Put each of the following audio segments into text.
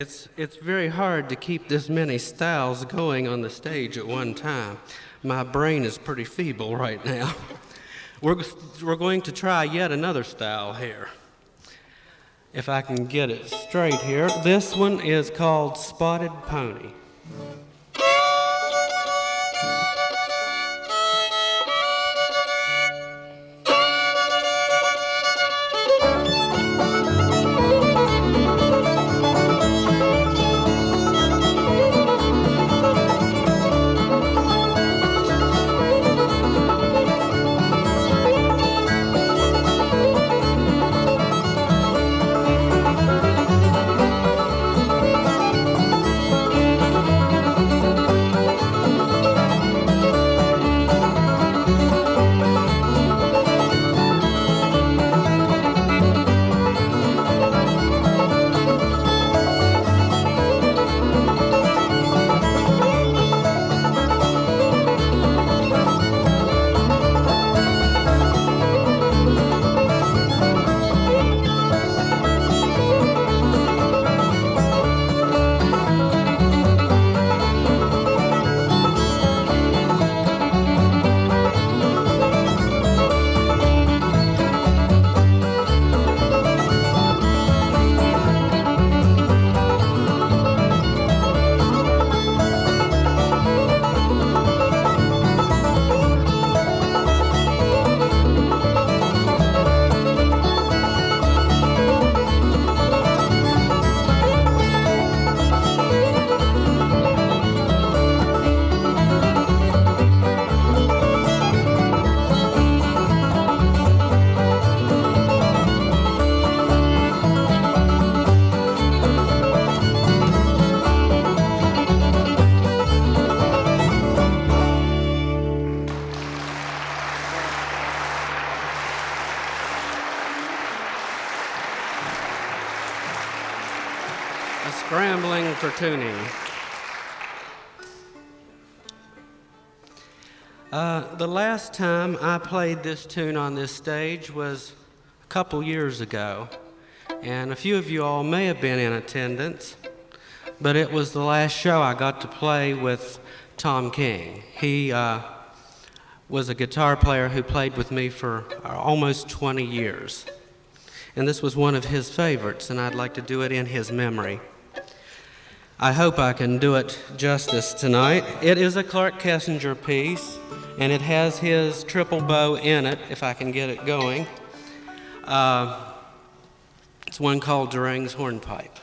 It's very hard to keep this many styles going on the stage at one time. My brain is pretty feeble right now. We're going to try yet another style here. If I can get it straight here. This one is called Spotted Pony. Scrambling for tuning. The last time I played this tune on this stage was a couple years ago, and a few of you all may have been in attendance, but it was the last show I got to play with Tom King. He was a guitar player who played with me for almost 20 years, and this was one of his favorites, and I'd like to do it in his memory. I hope I can do it justice tonight. It is a Clark Kessinger piece, and it has his triple bow in it, if I can get it going. It's one called Durang's Hornpipe.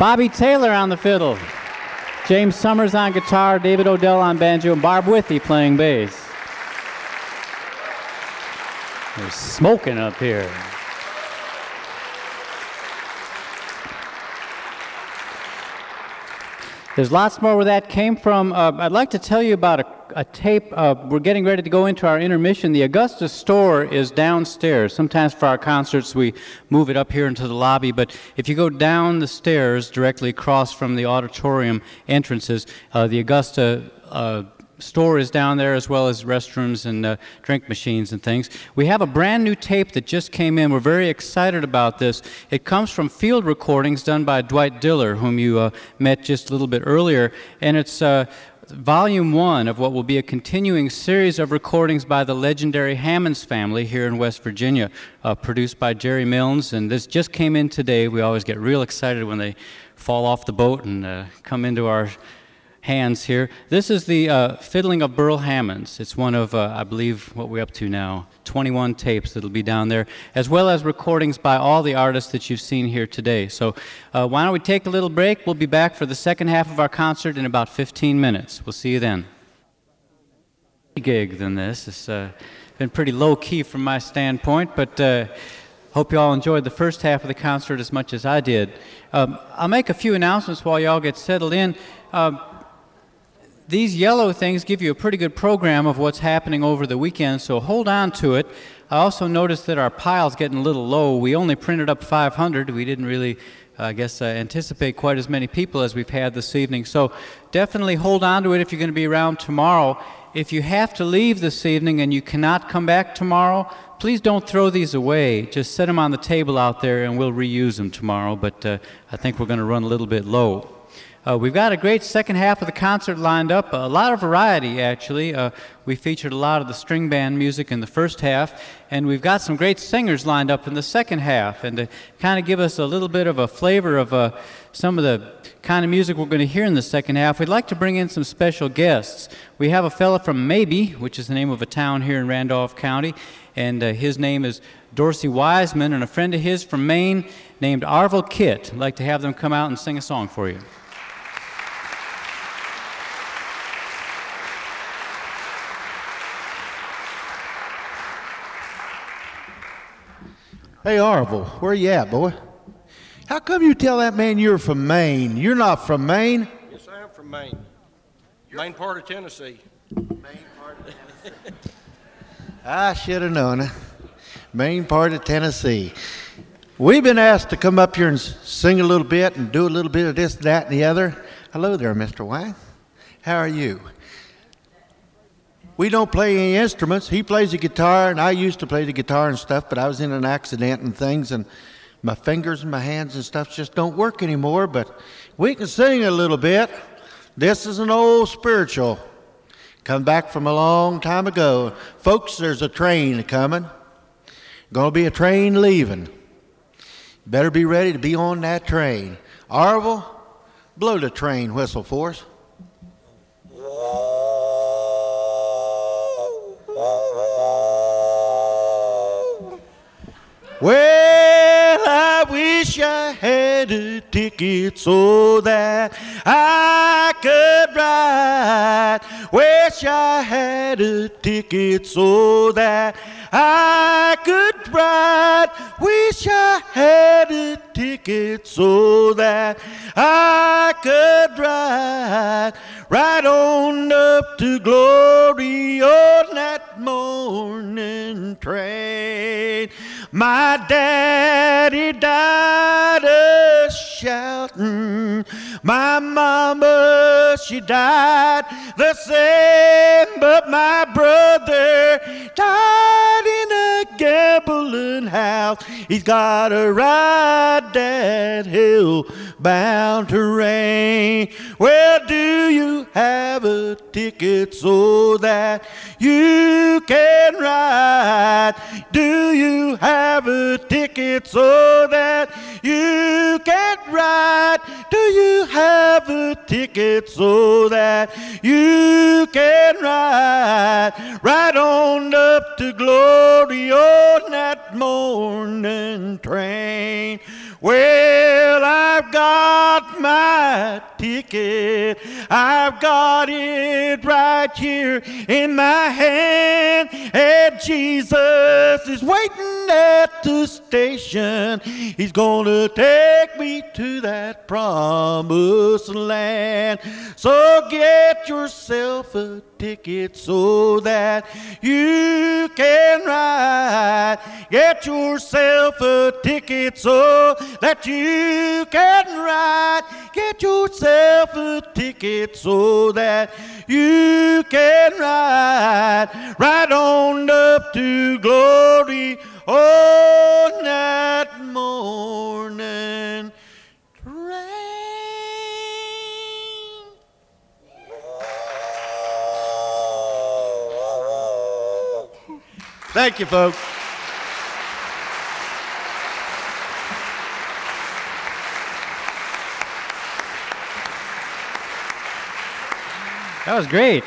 Bobby Taylor on the fiddle. James Summers on guitar, David Odell on banjo, and Barb Withey playing bass. There's smoking up here. There's lots more where that came from. I'd like to tell you about a tape. We're getting ready to go into our intermission. The Augusta store is downstairs. Sometimes for our concerts we move it up here into the lobby, but if you go down the stairs directly across from the auditorium entrances, the Augusta store is down there, as well as restrooms and drink machines and things. We have a brand new tape that just came in. We're very excited about this. It comes from field recordings done by Dwight Diller, whom you met just a little bit earlier, and it's Volume 1 of what will be a continuing series of recordings by the legendary Hammonds family here in West Virginia, produced by Jerry Milnes, and this just came in today. We always get real excited when they fall off the boat and come into our hands here. This is the Fiddling of Burl Hammonds. It's one of, I believe, what we're up to now, 21 tapes that'll be down there, as well as recordings by all the artists that you've seen here today. So why don't we take a little break? We'll be back for the second half of our concert in about 15 minutes. We'll see you then. Gig than this. It's been pretty low-key from my standpoint, but hope you all enjoyed the first half of the concert as much as I did. I'll make a few announcements while you all get settled in. These yellow things give you a pretty good program of what's happening over the weekend, so hold on to it. I also noticed that our pile's getting a little low. We only printed up 500. We didn't really, anticipate quite as many people as we've had this evening. So definitely hold on to it if you're going to be around tomorrow. If you have to leave this evening and you cannot come back tomorrow, please don't throw these away. Just set them on the table out there and we'll reuse them tomorrow, but I think we're going to run a little bit low. We've got a great second half of the concert lined up, a lot of variety actually. We featured a lot of the string band music in the first half, and we've got some great singers lined up in the second half. And to kind of give us a little bit of a flavor of some of the kind of music we're going to hear in the second half, we'd like to bring in some special guests. We have a fella from Maybe, which is the name of a town here in Randolph County, and his name is Dorsey Wiseman, and a friend of his from Maine named Arvel Kitt. I'd like to have them come out and sing a song for you. Hey, Arvel, where you at, boy? How come you tell that man you're from Maine? You're not from Maine. Yes, I am from Maine. Main part of Tennessee. Main part of Tennessee. I should have known it. Main part of Tennessee. We've been asked to come up here and sing a little bit and do a little bit of this, that, and the other. Hello there, Mr. Wang. How are you? We don't play any instruments. He plays the guitar, and I used to play the guitar and stuff, but I was in an accident and things, and my fingers and my hands and stuff just don't work anymore, but we can sing a little bit. This is an old spiritual. Come back from a long time ago. Folks, there's a train coming. Going to be a train leaving. Better be ready to be on that train. Arvel, blow the train whistle for us. Well, I wish I had a ticket so that I could ride. Wish I had a ticket so that I could ride. Wish I had a ticket so that I could ride. Right on up to glory on that morning train. My daddy died a-shouting. My mama, she died the same. But my brother died in a gambling house. He's got to ride that hill bound terrain. Well, do you have a ticket so that you can ride? Do you have a ticket so that you can ride? Do you have a ticket so that you can ride? Right on up to glory on that morning train. Well, I've got my ticket. I've got it right here in my hand. And Jesus is waiting at the station. He's gonna take me to that promised land. So get yourself a ticket so that you can ride. Get yourself a ticket so that you can ride. Get yourself a ticket so that you can ride. Right on up to glory on that morning train. Thank you, folks. That was great.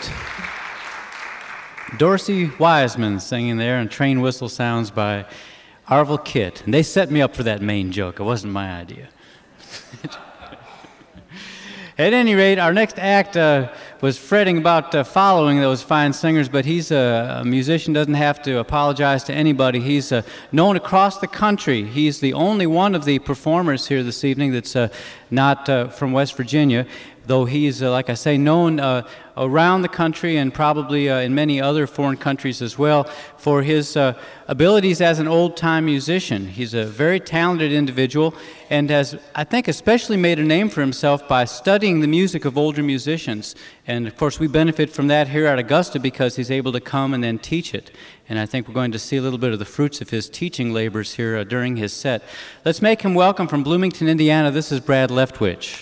Dorsey Wiseman singing there, and Train Whistle Sounds by Arvel Kitt. And they set me up for that main joke. It wasn't my idea. At any rate, our next act was fretting about following those fine singers, but he's a musician, doesn't have to apologize to anybody. He's known across the country. He's the only one of the performers here this evening that's not from West Virginia, though he's, like I say, known around the country and probably in many other foreign countries as well for his abilities as an old-time musician. He's a very talented individual and has, I think, especially made a name for himself by studying the music of older musicians. And, of course, we benefit from that here at Augusta because he's able to come and then teach it. And I think we're going to see a little bit of the fruits of his teaching labors here during his set. Let's make him welcome from Bloomington, Indiana. This is Brad Leftwich.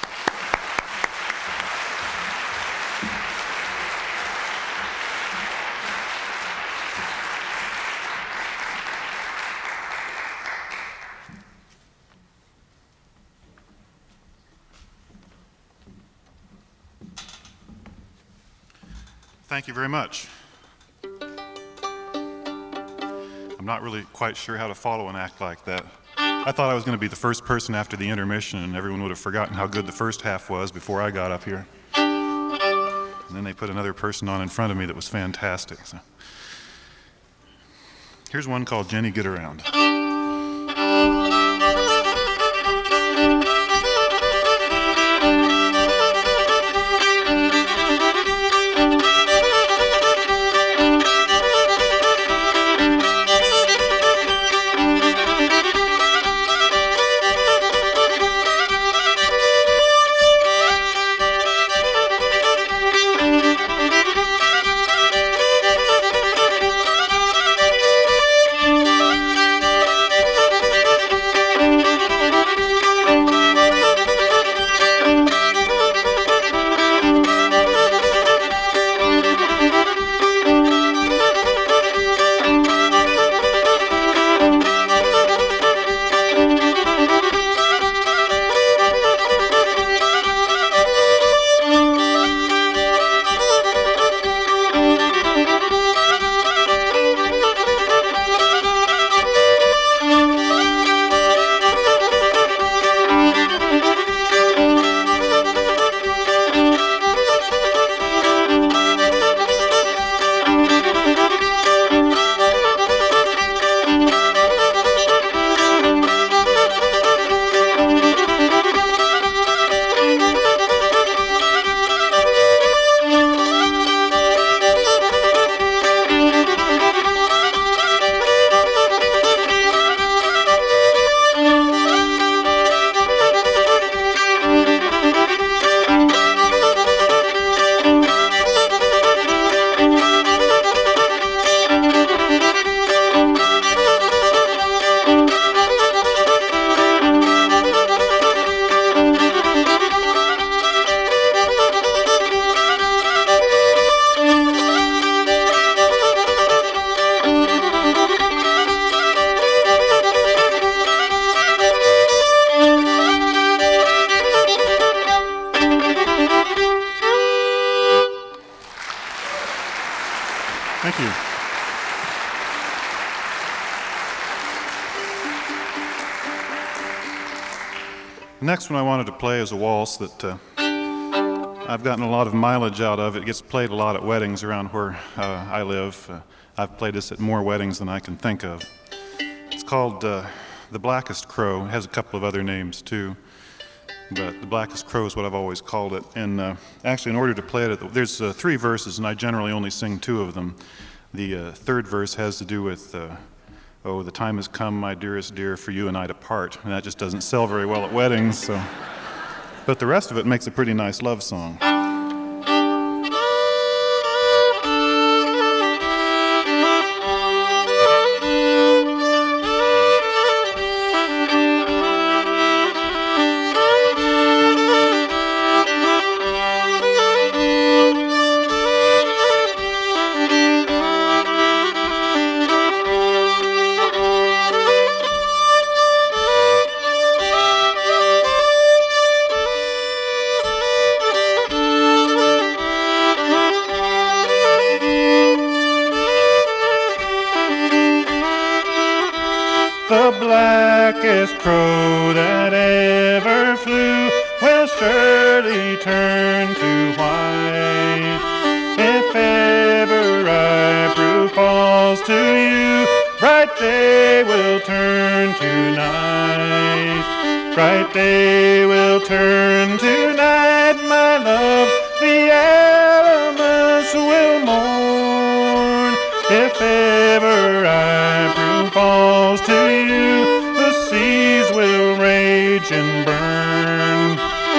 Thank you very much. I'm not really quite sure how to follow an act like that. I thought I was going to be the first person after the intermission and everyone would have forgotten how good the first half was before I got up here. And then they put another person on in front of me that was fantastic. So. Here's one called Jenny Get Around. Thank you. The next one I wanted to play is a waltz that I've gotten a lot of mileage out of. It gets played a lot at weddings around where I live. I've played this at more weddings than I can think of. It's called The Blackest Crow. It has a couple of other names too, but The Blackest Crow is what I've always called it. And actually, in order to play it, there's 3 verses, and I generally only sing 2 of them. The third verse has to do with, oh, the time has come, my dearest dear, for you and I to part. And that just doesn't sell very well at weddings, so. But the rest of it makes a pretty nice love song. The blackest crow that ever flew will surely turn to white. If ever I prove false to you, bright day will turn to night. Bright day will turn to night, my love, the elements will mourn. If ever I prove false to you, the seas will rage and burn.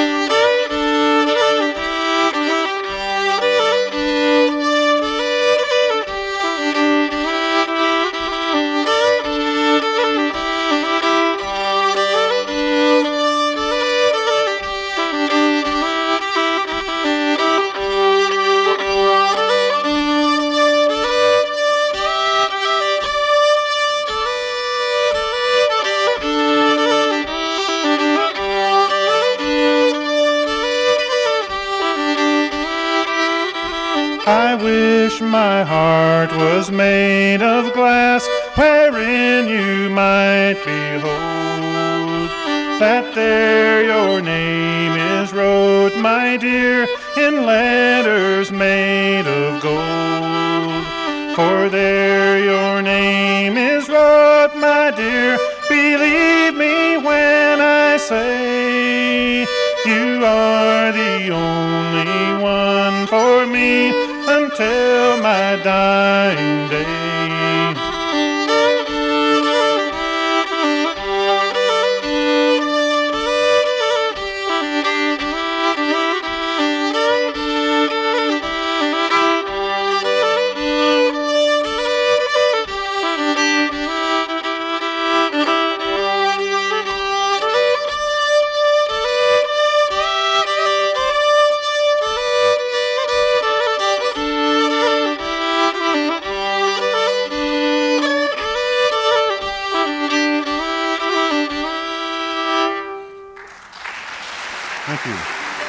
I wish my heart was made of glass, wherein you might behold that there your name is wrote, my dear, in letters made of gold. For there your name is wrote, my dear, believe me when I say you are the only one for me until my dying day. Thank you.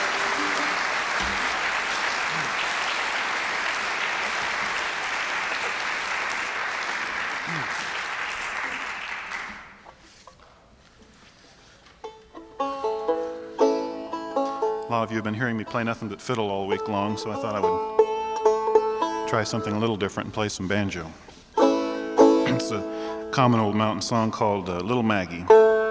A lot of you have been hearing me play nothing but fiddle all week long, so I thought I would try something a little different and play some banjo. It's a common old mountain song called Little Maggie.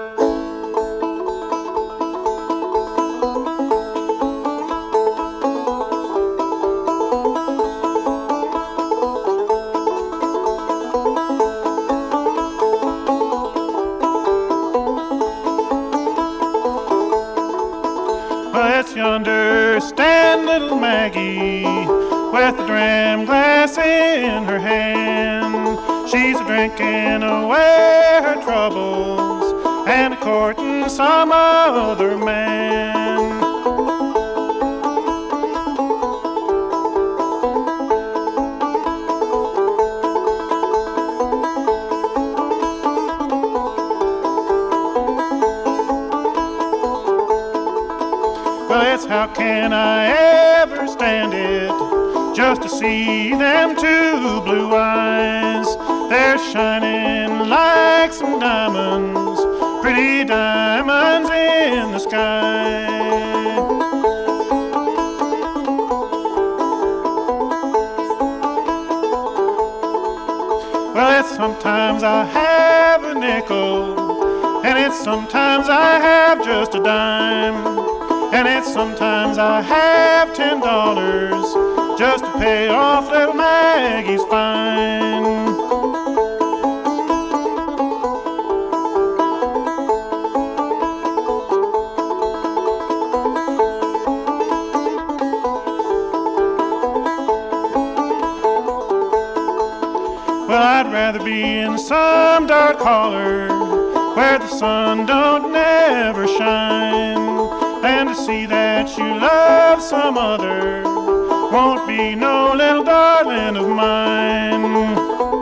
Let's yonder stand little Maggie with a dram glass in her hand. She's a drinking away her troubles and a courting some other man. Well, it's how can I ever stand it just to see them two blue eyes. They're shining like some diamonds pretty diamonds in the sky. Well, it's sometimes I have a nickel, and it's sometimes I have just a dime, and it's sometimes I have $10 just to pay off little Maggie's fine. Well, I'd rather be in some dark holler where the sun don't never shine than to see that you love some other won't be no little darling of mine.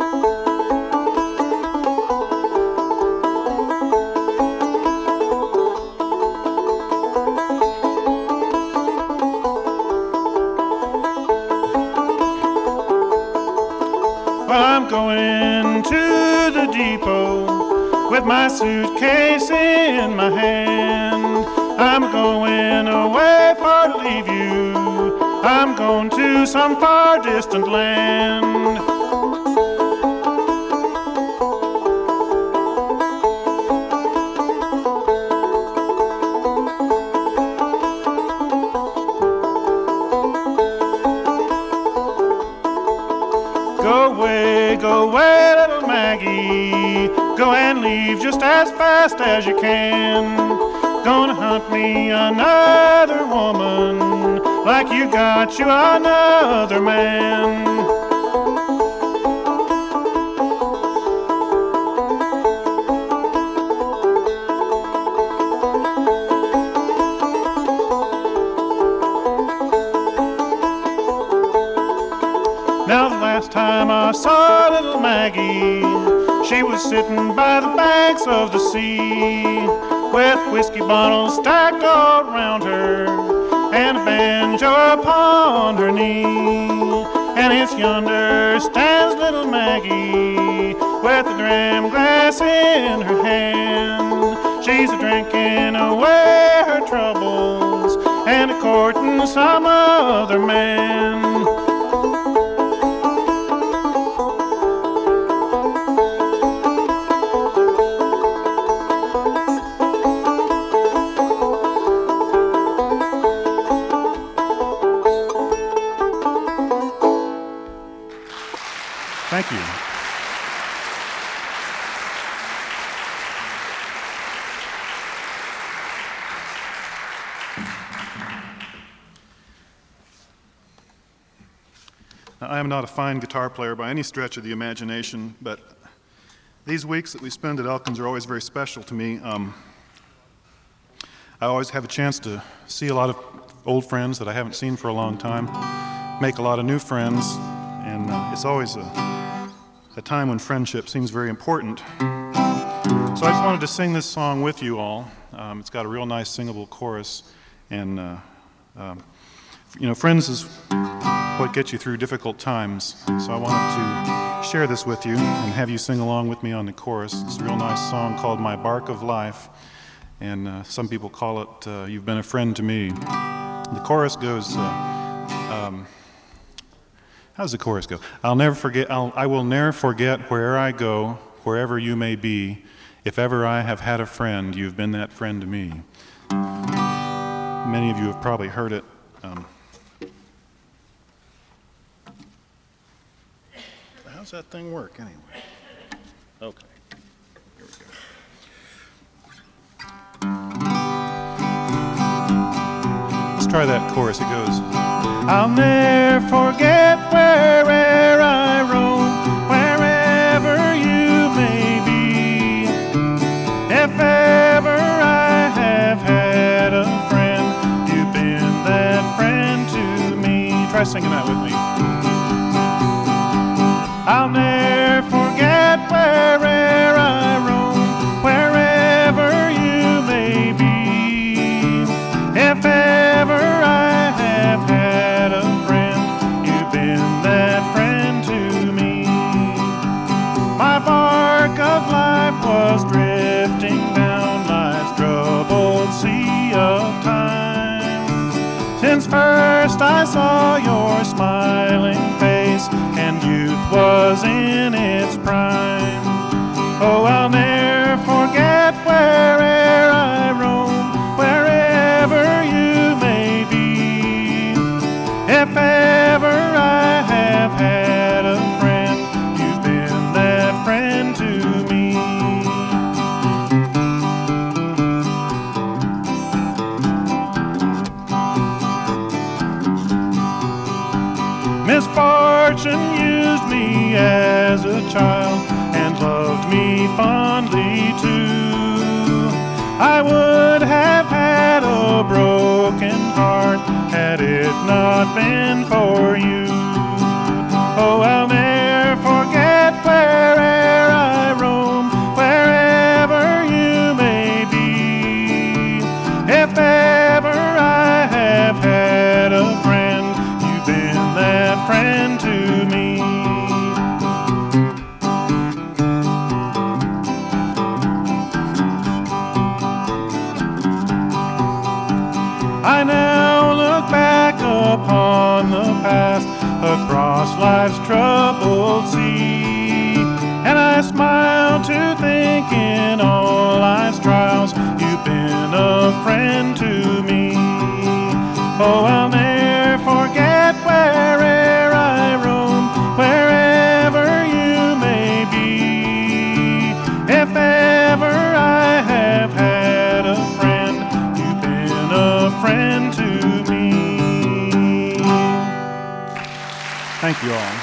Well, I'm going to the depot with my suitcase in my hand. I'm going away far to leave you. I'm going to some far distant land. Go away, little Maggie. Go and leave just as fast as you can. Gonna hunt me another woman like you got you another man. Now the last time I saw little Maggie, she was sitting by the banks of the sea with whiskey bottles stacked all around her and a banjo upon her knee. And it's yonder stands little Maggie with a dram glass in her hand. She's a-drinking away her troubles and a-courting some other man. Thank you. Now, I am not a fine guitar player by any stretch of the imagination, but these weeks that we spend at Elkins are always very special to me. I always have a chance to see a lot of old friends that I haven't seen for a long time, make a lot of new friends, and it's always a time when friendship seems very important. So I just wanted to sing this song with you all. It's got a real nice singable chorus, and you know, friends is what gets you through difficult times. So I wanted to share this with you and have you sing along with me on the chorus. It's a real nice song called My Bark of Life, and some people call it You've Been a Friend to Me. The chorus goes, how does the chorus go? I will never forget where I go, wherever you may be. If ever I have had a friend, you've been that friend to me. Many of you have probably heard it. How's that thing work anyway? Okay, here we go. Let's try that chorus. It goes, I'll never forget wherever I roam, wherever you may be. If ever I have had a friend, you've been that friend to me. Try singing that with me. I'll never forget wherever I roam, wherever you may be. If ever I have had a friend, you've been that friend to me. My bark of life was drifting down Misfortune used me as a child and loved me fondly too. I would have had a broken heart had it not been for you. Oh, I'll never forget where'er I roam, wherever you may be. If ever I have had a friend, you've been that friend to me. I now look back upon the past, across life's troubled sea, and I smile to think in all life's trials you've been a friend to me. Oh, I'll never forget where'er I roam, wherever you may be. If ever I have had a friend, you've been a friend to me. Thank you all.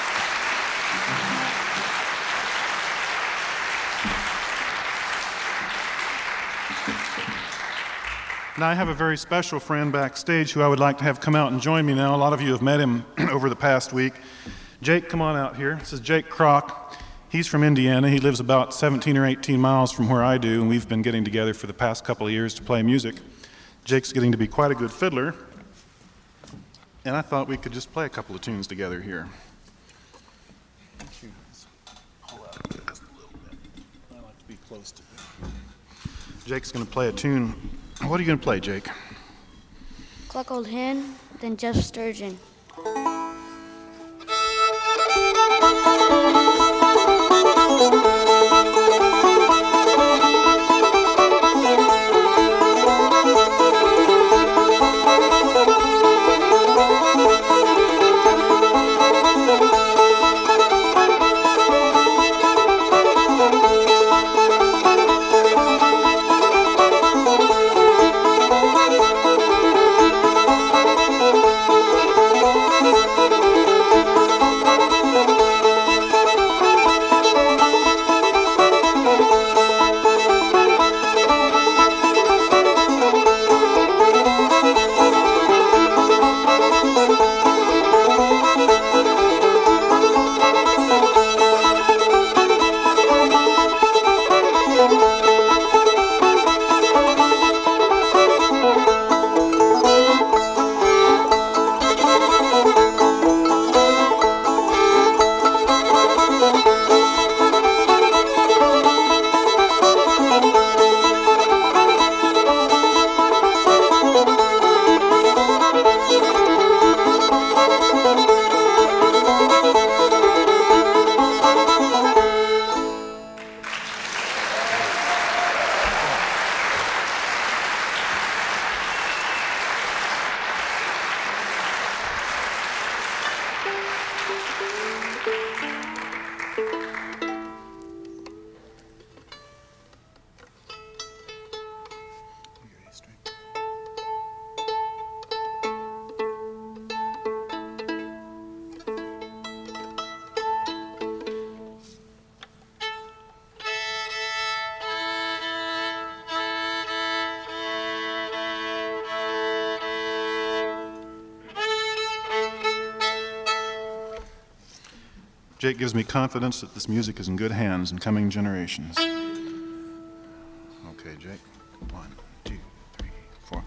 Now, I have a very special friend backstage who I would like to have come out and join me now. A lot of you have met him over the past week. Jake, come on out here. This is Jake Kroc. He's from Indiana. He lives about 17 or 18 miles from where I do, and we've been getting together for the past couple of years to play music. Jake's getting to be quite a good fiddler, and I thought we could just play a couple of tunes together here. Pull out just a little bit. I like to be close to it. Jake's going to play a tune. What are you going to play, Jake? Cluck Old Hen, then Jeff Sturgeon. Jake gives me confidence that this music is in good hands in coming generations. Okay, Jake. 1, 2, 3, 4.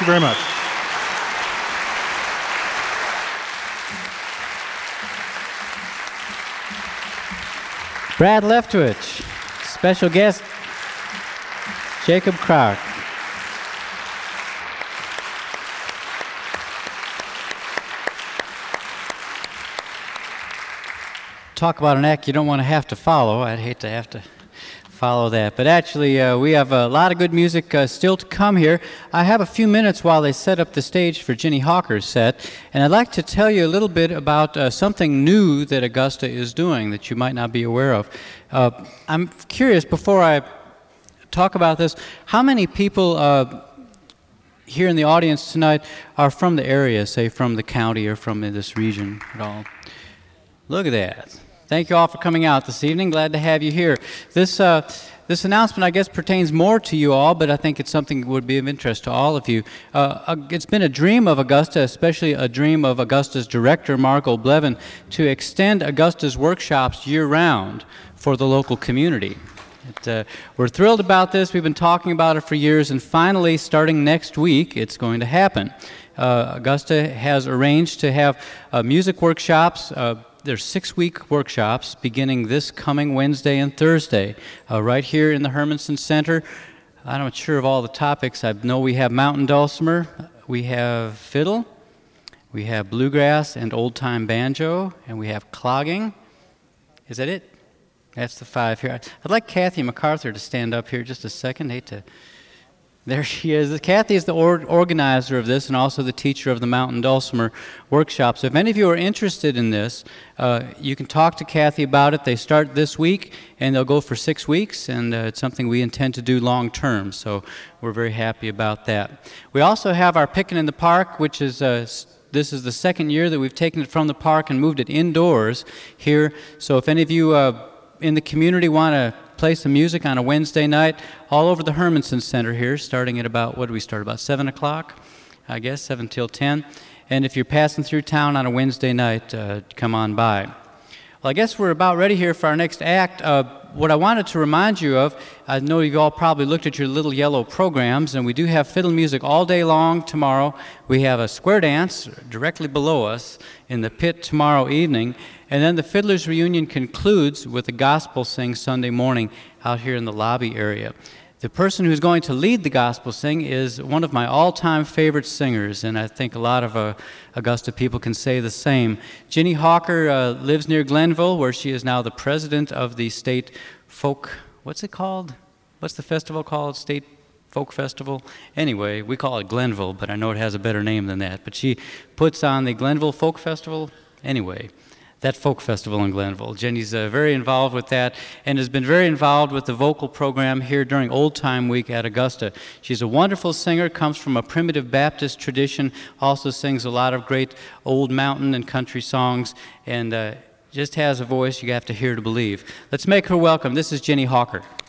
you very much. Brad Leftwich, special guest, Jacob Clark. Talk about an act you don't want to have to follow. I'd hate to have to follow that. But actually, we have a lot of good music still to come here. I have a few minutes while they set up the stage for Ginny Hawker's set, and I'd like to tell you a little bit about something new that Augusta is doing that you might not be aware of. I'm curious, before I talk about this, how many people here in the audience tonight are from the area, say from the county or from this region at all? Look at that. Thank you all for coming out this evening. Glad to have you here. This announcement, I guess, pertains more to you all, but I think it's something that would be of interest to all of you. It's been a dream of Augusta, especially a dream of Augusta's director, Mark O'Blevin, to extend Augusta's workshops year-round for the local community. We're thrilled about this. We've been talking about it for years, and finally, starting next week, it's going to happen. Augusta has arranged to have music workshops. There's 6-week workshops beginning this coming Wednesday and Thursday right here in the Hermanson Center. I'm not sure of all the topics. I know we have mountain dulcimer, we have fiddle, we have bluegrass and old-time banjo, and we have clogging. Is that it? That's the 5 here. I'd like Kathy MacArthur to stand up here just a second. There she is. Kathy is the organizer of this and also the teacher of the Mountain Dulcimer workshop. So if any of you are interested in this, you can talk to Kathy about it. They start this week, and they'll go for 6 weeks, and it's something we intend to do long term. So we're very happy about that. We also have our Pickin' in the Park, which is this is the second year that we've taken it from the park and moved it indoors here. So if any of you in the community want to play some music on a Wednesday night all over the Hermanson Center here, starting at about, what do we start, about 7 o'clock, I guess, 7 till 10. And if you're passing through town on a Wednesday night, come on by. Well, I guess we're about ready here for our next act. What I wanted to remind you of, I know you've all probably looked at your little yellow programs, and we do have fiddle music all day long tomorrow. We have a square dance directly below us in the pit tomorrow evening, and then the Fiddlers Reunion concludes with a gospel sing Sunday morning out here in the lobby area. The person who's going to lead the gospel sing is one of my all-time favorite singers, and I think a lot of Augusta people can say the same. Ginny Hawker lives near Glenville, where she is now the president of the state folk, what's it called? What's the festival called? State Folk Festival? Anyway, we call it Glenville, but I know it has a better name than that. But she puts on the Glenville Folk Festival. Anyway, that folk festival in Glenville. Jenny's very involved with that and has been very involved with the vocal program here during Old Time Week at Augusta. She's a wonderful singer, comes from a primitive Baptist tradition, also sings a lot of great old mountain and country songs, and just has a voice you have to hear to believe. Let's make her welcome. This is Ginny Hawker.